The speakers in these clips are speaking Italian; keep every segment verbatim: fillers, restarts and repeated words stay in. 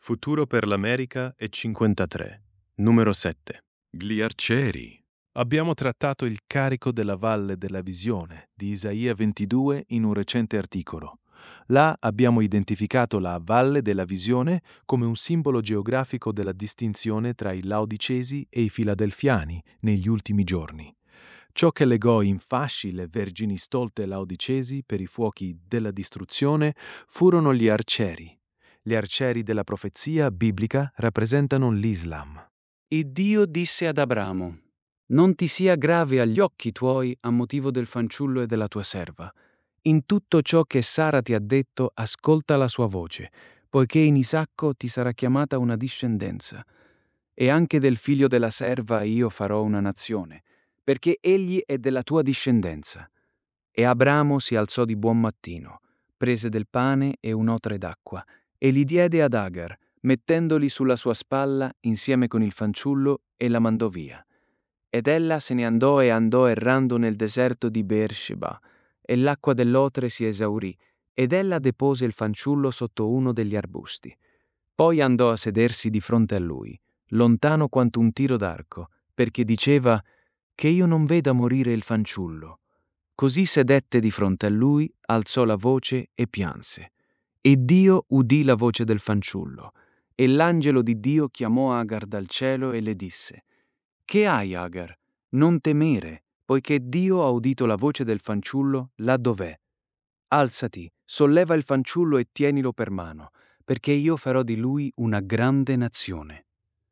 Futuro per l'America è cinquantatré. Numero sette. Gli arcieri. Abbiamo trattato il carico della Valle della Visione di Isaia ventidue in un recente articolo. Là abbiamo identificato la Valle della Visione come un simbolo geografico della distinzione tra i laodicesi e i filadelfiani negli ultimi giorni. Ciò che legò in fasci le vergini stolte laodicesi per i fuochi della distruzione furono gli arcieri. Gli arcieri della profezia biblica rappresentano l'Islam. E Dio disse ad Abramo: non ti sia grave agli occhi tuoi a motivo del fanciullo e della tua serva. In tutto ciò che Sara ti ha detto, ascolta la sua voce, poiché in Isacco ti sarà chiamata una discendenza. E anche del figlio della serva io farò una nazione, perché egli è della tua discendenza. E Abramo si alzò di buon mattino, prese del pane e un otre d'acqua, e li diede ad Agar, mettendoli sulla sua spalla insieme con il fanciullo, e la mandò via. Ed ella se ne andò e andò errando nel deserto di Beersheba, e l'acqua dell'otre si esaurì, ed ella depose il fanciullo sotto uno degli arbusti. Poi andò a sedersi di fronte a lui, lontano quanto un tiro d'arco, perché diceva: che io non veda morire il fanciullo. Così sedette di fronte a lui, alzò la voce e pianse. E Dio udì la voce del fanciullo, e l'angelo di Dio chiamò Agar dal cielo e le disse: che hai, Agar? Non temere, poiché Dio ha udito la voce del fanciullo là dov'è. Alzati, solleva il fanciullo e tienilo per mano, perché io farò di lui una grande nazione.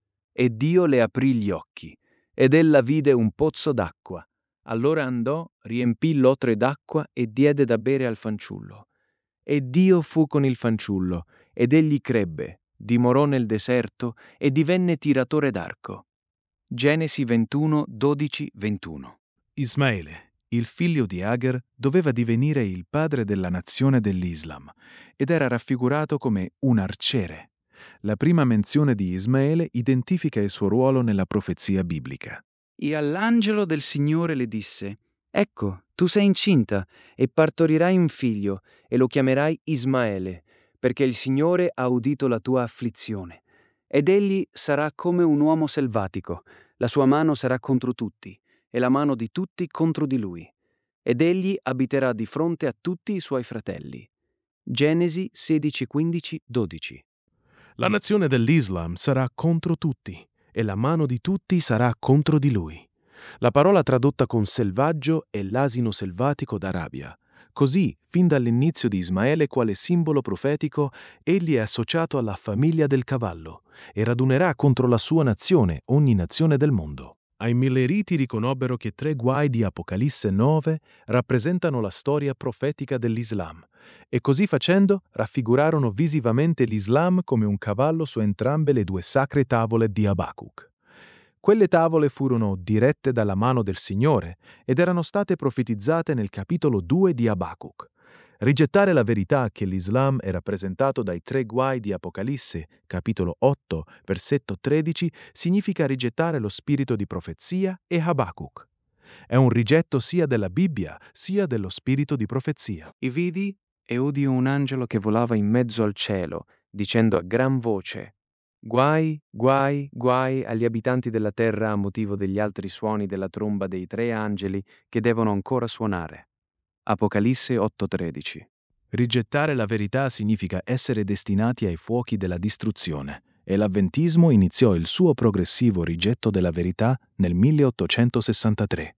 E Dio le aprì gli occhi, ed ella vide un pozzo d'acqua. Allora andò, riempì l'otre d'acqua e diede da bere al fanciullo. E Dio fu con il fanciullo, ed egli crebbe, dimorò nel deserto e divenne tiratore d'arco. Genesi ventuno, dodici, ventuno. Ismaele, il figlio di Agar, doveva divenire il padre della nazione dell'Islam ed era raffigurato come un arciere. La prima menzione di Ismaele identifica il suo ruolo nella profezia biblica. E all'angelo del Signore le disse: ecco, tu sei incinta e partorirai un figlio e lo chiamerai Ismaele, perché il Signore ha udito la tua afflizione. Ed egli sarà come un uomo selvatico, la sua mano sarà contro tutti, e la mano di tutti contro di lui. Ed egli abiterà di fronte a tutti i suoi fratelli. Genesi sedici, quindici, dodici. La nazione dell'Islam sarà contro tutti e la mano di tutti sarà contro di lui. La parola tradotta con selvaggio è l'asino selvatico d'Arabia. Così, fin dall'inizio di Ismaele quale simbolo profetico, egli è associato alla famiglia del cavallo e radunerà contro la sua nazione ogni nazione del mondo. Ai Milleriti riconobbero che tre guai di Apocalisse nove rappresentano la storia profetica dell'Islam e così facendo raffigurarono visivamente l'Islam come un cavallo su entrambe le due sacre tavole di Abacuc. Quelle tavole furono dirette dalla mano del Signore ed erano state profetizzate nel capitolo due di Abacuc. Rigettare la verità che l'Islam è rappresentato dai tre guai di Apocalisse, capitolo otto, versetto tredici, significa rigettare lo spirito di profezia e Abacuc. È un rigetto sia della Bibbia sia dello spirito di profezia. E vidi e udì un angelo che volava in mezzo al cielo, dicendo a gran voce: guai, guai, guai agli abitanti della terra a motivo degli altri suoni della tromba dei tre angeli che devono ancora suonare. Apocalisse otto tredici. Rigettare la verità significa essere destinati ai fuochi della distruzione, e l'Avventismo iniziò il suo progressivo rigetto della verità nel milleottocentosessantatré.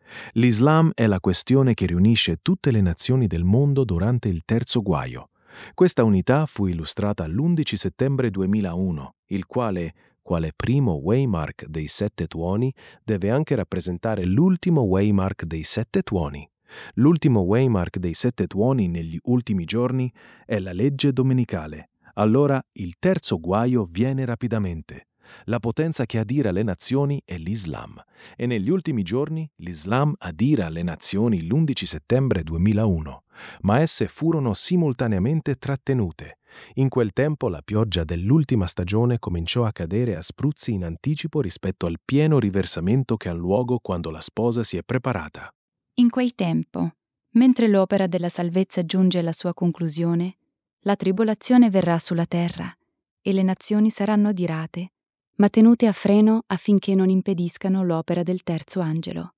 L'Islam è la questione che riunisce tutte le nazioni del mondo durante il terzo guaio. Questa unità fu illustrata l'undici settembre duemilauno, il quale, quale primo waymark dei sette tuoni, deve anche rappresentare l'ultimo waymark dei sette tuoni. L'ultimo waymark dei sette tuoni negli ultimi giorni è la legge domenicale. Allora il terzo guaio viene rapidamente. La potenza che adira le nazioni è l'Islam, e negli ultimi giorni l'Islam adira le nazioni l'undici settembre duemilauno, ma esse furono simultaneamente trattenute. In quel tempo la pioggia dell'ultima stagione cominciò a cadere a spruzzi in anticipo rispetto al pieno riversamento che ha luogo quando la sposa si è preparata. In quel tempo, mentre l'opera della salvezza giunge alla sua conclusione, la tribolazione verrà sulla terra e le nazioni saranno adirate, ma tenute a freno affinché non impediscano l'opera del terzo angelo.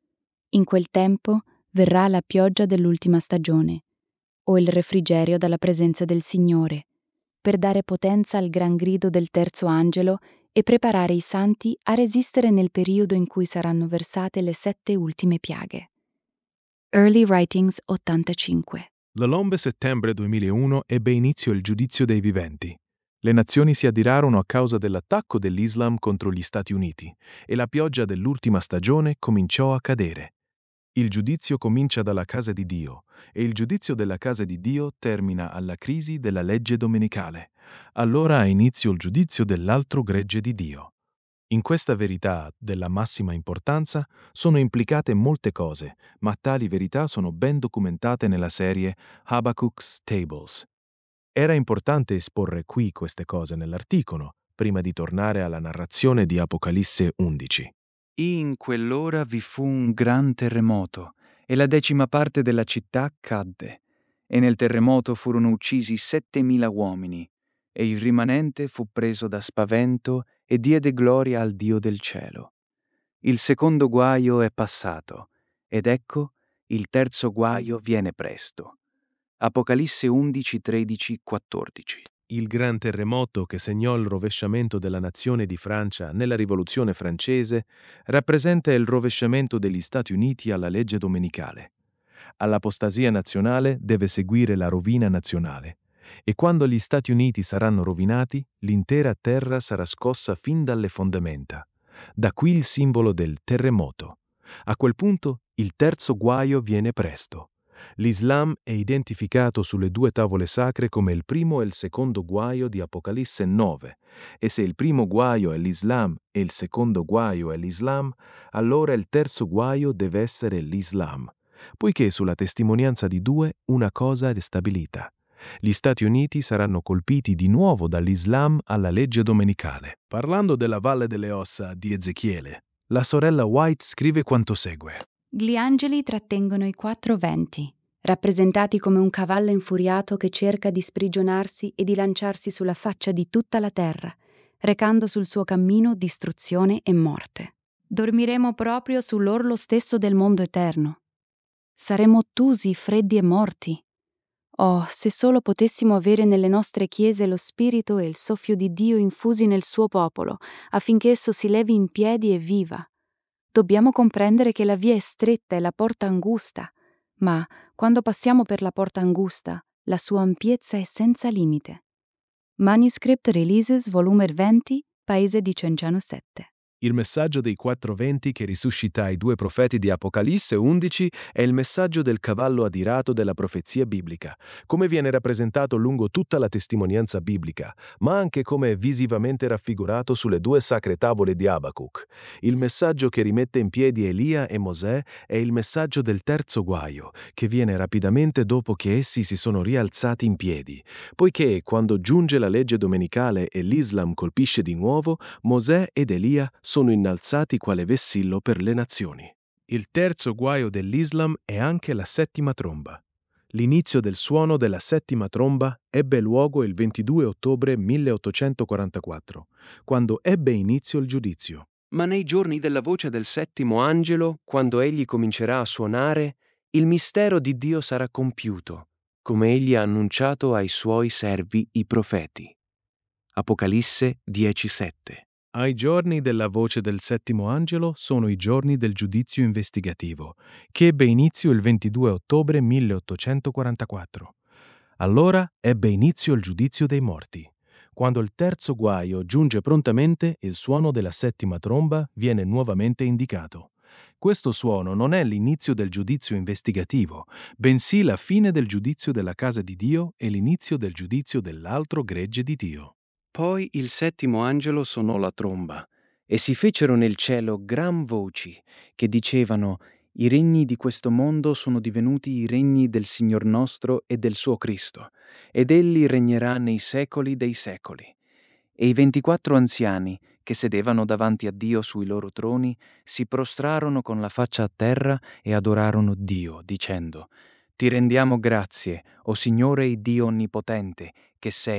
In quel tempo verrà la pioggia dell'ultima stagione, o il refrigerio dalla presenza del Signore, per dare potenza al gran grido del terzo angelo e preparare i santi a resistere nel periodo in cui saranno versate le sette ultime piaghe. Early Writings ottantacinque. L'Olombe settembre duemilauno ebbe inizio il giudizio dei viventi. Le nazioni si adirarono a causa dell'attacco dell'Islam contro gli Stati Uniti e la pioggia dell'ultima stagione cominciò a cadere. Il giudizio comincia dalla casa di Dio e il giudizio della casa di Dio termina alla crisi della legge domenicale. Allora ha inizio il giudizio dell'altro gregge di Dio. In questa verità della massima importanza sono implicate molte cose, ma tali verità sono ben documentate nella serie Habakkuk's Tables. Era importante esporre qui queste cose nell'articolo, prima di tornare alla narrazione di Apocalisse undici. In quell'ora vi fu un gran terremoto, e la decima parte della città cadde, e nel terremoto furono uccisi settemila uomini, e il rimanente fu preso da spavento e diede gloria al Dio del cielo. Il secondo guaio è passato, ed ecco, il terzo guaio viene presto. Apocalisse undici, tredici, quattordici. Il gran terremoto che segnò il rovesciamento della nazione di Francia nella Rivoluzione francese rappresenta il rovesciamento degli Stati Uniti alla legge domenicale. All'apostasia nazionale deve seguire la rovina nazionale, e quando gli Stati Uniti saranno rovinati, l'intera terra sarà scossa fin dalle fondamenta. Da qui il simbolo del terremoto. A quel punto il terzo guaio viene presto. L'Islam è identificato sulle due tavole sacre come il primo e il secondo guaio di Apocalisse nove, e se il primo guaio è l'Islam e il secondo guaio è l'Islam, allora il terzo guaio deve essere l'Islam, poiché sulla testimonianza di due una cosa è stabilita. Gli Stati Uniti saranno colpiti di nuovo dall'Islam alla legge domenicale. Parlando della Valle delle Ossa di Ezechiele, la sorella White scrive quanto segue. Gli angeli trattengono i quattro venti, rappresentati come un cavallo infuriato che cerca di sprigionarsi e di lanciarsi sulla faccia di tutta la terra, recando sul suo cammino distruzione e morte. Dormiremo proprio sull'orlo stesso del mondo eterno. Saremo ottusi, freddi e morti. Oh, se solo potessimo avere nelle nostre chiese lo spirito e il soffio di Dio infusi nel suo popolo, affinché esso si levi in piedi e viva. Dobbiamo comprendere che la via è stretta e la porta angusta, ma quando passiamo per la porta angusta, la sua ampiezza è senza limite. Manuscript Releases, volume venti, paese di Cenciano sette. Il messaggio dei quattro venti che risuscita i due profeti di Apocalisse undici è il messaggio del cavallo adirato della profezia biblica, come viene rappresentato lungo tutta la testimonianza biblica, ma anche come è visivamente raffigurato sulle due sacre tavole di Habacuc. Il messaggio che rimette in piedi Elia e Mosè è il messaggio del terzo guaio, che viene rapidamente dopo che essi si sono rialzati in piedi, poiché quando giunge la legge domenicale e l'Islam colpisce di nuovo, Mosè ed Elia sono innalzati quale vessillo per le nazioni. Il terzo guaio dell'Islam è anche la settima tromba. L'inizio del suono della settima tromba ebbe luogo il ventidue ottobre milleottocentoquarantaquattro, quando ebbe inizio il giudizio. Ma nei giorni della voce del settimo angelo, quando egli comincerà a suonare, il mistero di Dio sarà compiuto, come egli ha annunciato ai suoi servi i profeti. Apocalisse dieci sette. Ai giorni della voce del settimo angelo sono i giorni del giudizio investigativo, che ebbe inizio il ventidue ottobre milleottocentoquarantaquattro. Allora ebbe inizio il giudizio dei morti. Quando il terzo guaio giunge prontamente, il suono della settima tromba viene nuovamente indicato. Questo suono non è l'inizio del giudizio investigativo, bensì la fine del giudizio della casa di Dio e l'inizio del giudizio dell'altro gregge di Dio. Poi il settimo angelo suonò la tromba, e si fecero nel cielo gran voci, che dicevano: I regni di questo mondo sono divenuti i regni del Signor nostro e del suo Cristo, ed egli regnerà nei secoli dei secoli. E i ventiquattro anziani, che sedevano davanti a Dio sui loro troni, si prostrarono con la faccia a terra e adorarono Dio, dicendo: Ti rendiamo grazie, o Signore Dio Onnipotente, che sei,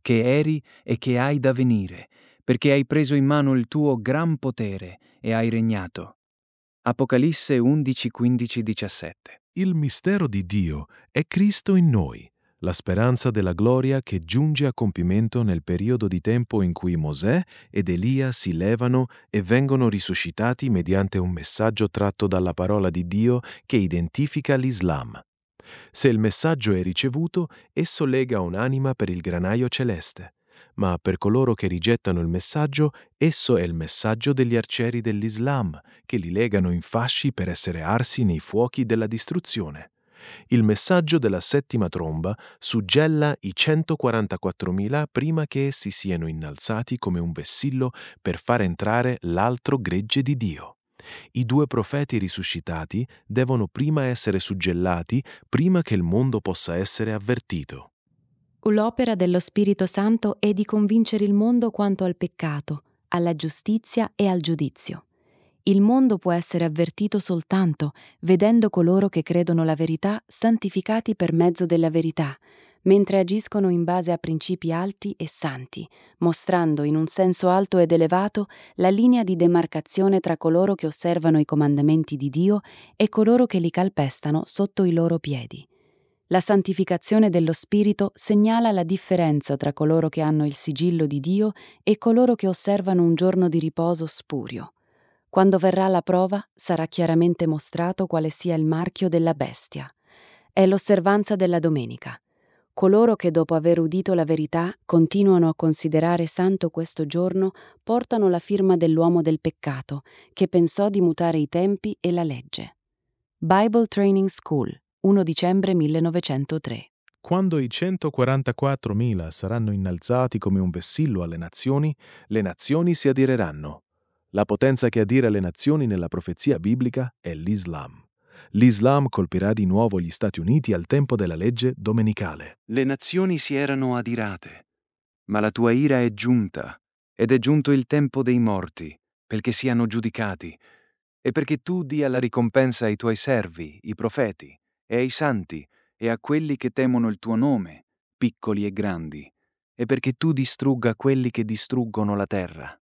che eri e che hai da venire, perché hai preso in mano il tuo gran potere e hai regnato. Apocalisse undici, quindici, diciassette. Il mistero di Dio è Cristo in noi, la speranza della gloria che giunge a compimento nel periodo di tempo in cui Mosè ed Elia si levano e vengono risuscitati mediante un messaggio tratto dalla parola di Dio che identifica l'Islam. Se il messaggio è ricevuto, esso lega un'anima per il granaio celeste, ma per coloro che rigettano il messaggio, esso è il messaggio degli arcieri dell'Islam, che li legano in fasci per essere arsi nei fuochi della distruzione. Il messaggio della settima tromba suggella i centoquarantaquattromila prima che essi siano innalzati come un vessillo per far entrare l'altro gregge di Dio. I due profeti risuscitati devono prima essere suggellati prima che il mondo possa essere avvertito. L'opera dello Spirito Santo è di convincere il mondo quanto al peccato, alla giustizia e al giudizio. Il mondo può essere avvertito soltanto vedendo coloro che credono la verità santificati per mezzo della verità, mentre agiscono in base a principi alti e santi, mostrando in un senso alto ed elevato la linea di demarcazione tra coloro che osservano i comandamenti di Dio e coloro che li calpestano sotto i loro piedi. La santificazione dello Spirito segnala la differenza tra coloro che hanno il sigillo di Dio e coloro che osservano un giorno di riposo spurio. Quando verrà la prova, sarà chiaramente mostrato quale sia il marchio della bestia. È l'osservanza della domenica. Coloro che dopo aver udito la verità continuano a considerare santo questo giorno portano la firma dell'uomo del peccato, che pensò di mutare i tempi e la legge. Bible Training School, primo dicembre millenovecentotre. Quando i centoquarantaquattromila saranno innalzati come un vessillo alle nazioni, le nazioni si adireranno. La potenza che adira le nazioni nella profezia biblica è l'Islam. L'Islam colpirà di nuovo gli Stati Uniti al tempo della legge domenicale. Le nazioni si erano adirate, ma la tua ira è giunta, ed è giunto il tempo dei morti, perché siano giudicati, e perché tu dia la ricompensa ai tuoi servi, i profeti, e ai santi, e a quelli che temono il tuo nome, piccoli e grandi, e perché tu distrugga quelli che distruggono la terra.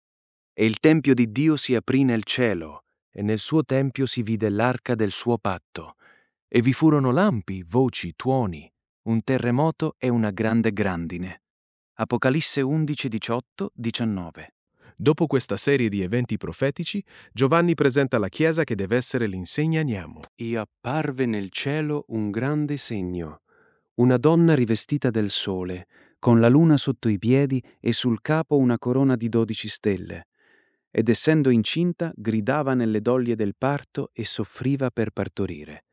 E il tempio di Dio si aprì nel cielo, e nel suo tempio si vide l'arca del suo patto, e vi furono lampi, voci, tuoni, un terremoto e una grande grandine. Apocalisse undici, diciotto, diciannove. Dopo questa serie di eventi profetici, Giovanni presenta alla Chiesa che deve essere l'insegna Niamo. E apparve nel cielo un grande segno, una donna rivestita del sole, con la luna sotto i piedi e sul capo una corona di dodici stelle. Ed essendo incinta, gridava nelle doglie del parto e soffriva per partorire.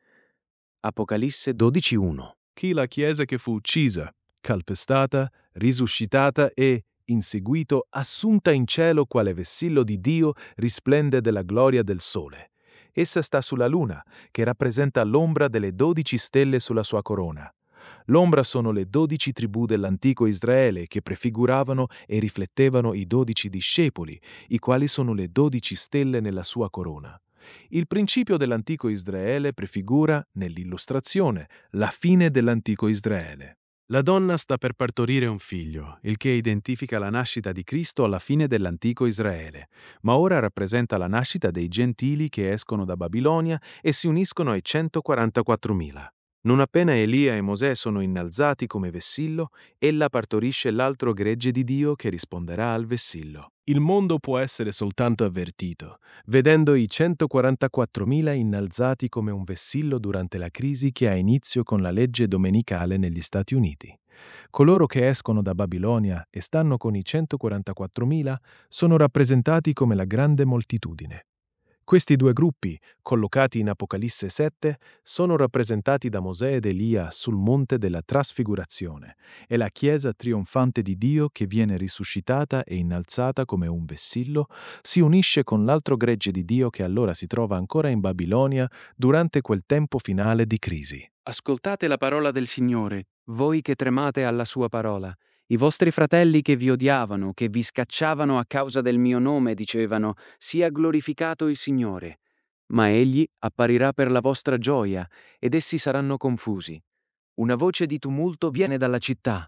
Apocalisse dodici, uno. Chi la Chiesa che fu uccisa, calpestata, risuscitata e, in seguito, assunta in cielo quale vessillo di Dio risplende della gloria del sole. Essa sta sulla luna, che rappresenta l'ombra delle dodici stelle sulla sua corona. L'ombra sono le dodici tribù dell'antico Israele che prefiguravano e riflettevano i dodici discepoli, i quali sono le dodici stelle nella sua corona. Il principio dell'antico Israele prefigura, nell'illustrazione, la fine dell'antico Israele. La donna sta per partorire un figlio, il che identifica la nascita di Cristo alla fine dell'antico Israele, ma ora rappresenta la nascita dei gentili che escono da Babilonia e si uniscono ai centoquarantaquattromila. Non appena Elia e Mosè sono innalzati come vessillo, ella partorisce l'altro gregge di Dio che risponderà al vessillo. Il mondo può essere soltanto avvertito, vedendo i centoquarantaquattromila innalzati come un vessillo durante la crisi che ha inizio con la legge domenicale negli Stati Uniti. Coloro che escono da Babilonia e stanno con i centoquarantaquattromila sono rappresentati come la grande moltitudine. Questi due gruppi, collocati in Apocalisse sette, sono rappresentati da Mosè ed Elia sul monte della trasfigurazione e la Chiesa trionfante di Dio che viene risuscitata e innalzata come un vessillo si unisce con l'altro gregge di Dio che allora si trova ancora in Babilonia durante quel tempo finale di crisi. Ascoltate la parola del Signore, voi che tremate alla sua parola. I vostri fratelli che vi odiavano, che vi scacciavano a causa del mio nome, dicevano: sia glorificato il Signore. Ma egli apparirà per la vostra gioia, ed essi saranno confusi. Una voce di tumulto viene dalla città,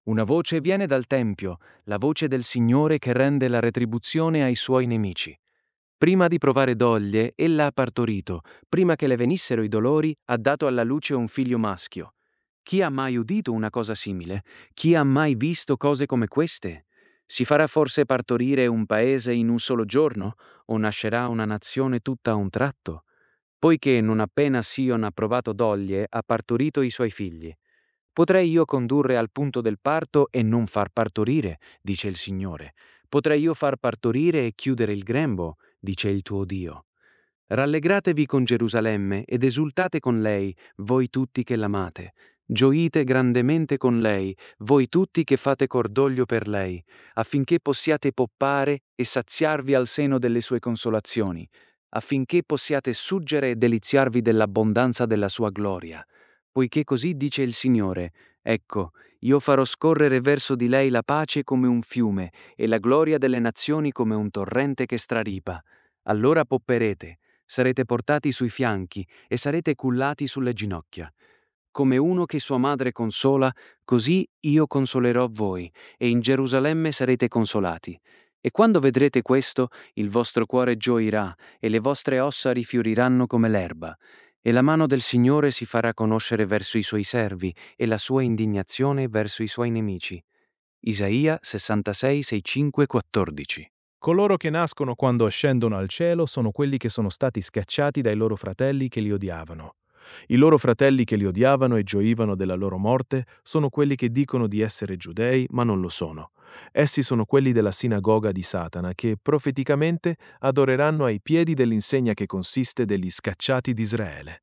Una voce viene dal Tempio, la voce del Signore che rende la retribuzione ai suoi nemici. Prima di provare doglie, ella ha partorito, prima che le venissero i dolori, ha dato alla luce un figlio maschio. Chi ha mai udito una cosa simile? Chi ha mai visto cose come queste? Si farà forse partorire un paese in un solo giorno? O nascerà una nazione tutta a un tratto? Poiché non appena Sion ha provato doglie, ha partorito i suoi figli. Potrei io condurre al punto del parto e non far partorire, dice il Signore. Potrei io far partorire e chiudere il grembo, dice il tuo Dio. Rallegratevi con Gerusalemme ed esultate con lei, voi tutti che l'amate. Gioite grandemente con lei, voi tutti che fate cordoglio per lei, affinché possiate poppare e saziarvi al seno delle sue consolazioni, affinché possiate suggere e deliziarvi dell'abbondanza della sua gloria. Poiché così dice il Signore, ecco, io farò scorrere verso di lei la pace come un fiume e la gloria delle nazioni come un torrente che straripa. Allora popperete, sarete portati sui fianchi e sarete cullati sulle ginocchia. Come uno che sua madre consola, così io consolerò voi, e in Gerusalemme sarete consolati. E quando vedrete questo, il vostro cuore gioirà, e le vostre ossa rifioriranno come l'erba. E la mano del Signore si farà conoscere verso i suoi servi, e la sua indignazione verso i suoi nemici. Isaia sessantasei, sei, cinque, quattordici. Coloro che nascono quando ascendono al cielo sono quelli che sono stati scacciati dai loro fratelli che li odiavano. I loro fratelli che li odiavano e gioivano della loro morte sono quelli che dicono di essere giudei, ma non lo sono. Essi sono quelli della sinagoga di Satana che profeticamente adoreranno ai piedi dell'insegna che consiste degli scacciati di Israele.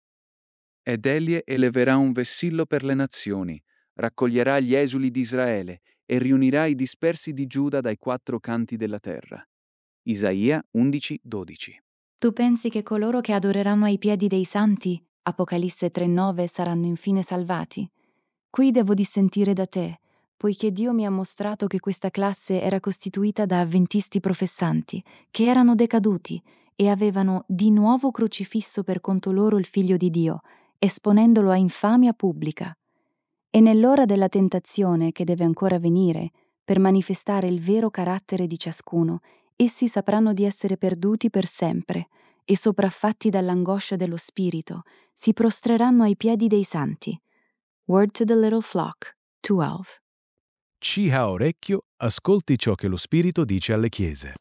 Ed egli eleverà un vessillo per le nazioni, raccoglierà gli esuli di Israele e riunirà i dispersi di Giuda dai quattro canti della terra. Isaia undici, dodici. Tu pensi che coloro che adoreranno ai piedi dei santi, Apocalisse tre nove, saranno infine salvati? Qui devo dissentire da te, poiché Dio mi ha mostrato che questa classe era costituita da avventisti professanti, che erano decaduti e avevano di nuovo crocifisso per conto loro il Figlio di Dio, esponendolo a infamia pubblica. E nell'ora della tentazione che deve ancora venire, per manifestare il vero carattere di ciascuno, essi sapranno di essere perduti per sempre e sopraffatti dall'angoscia dello spirito, si prostreranno ai piedi dei santi. Word to the Little Flock, dodici. Chi ha orecchio, ascolti ciò che lo Spirito dice alle chiese.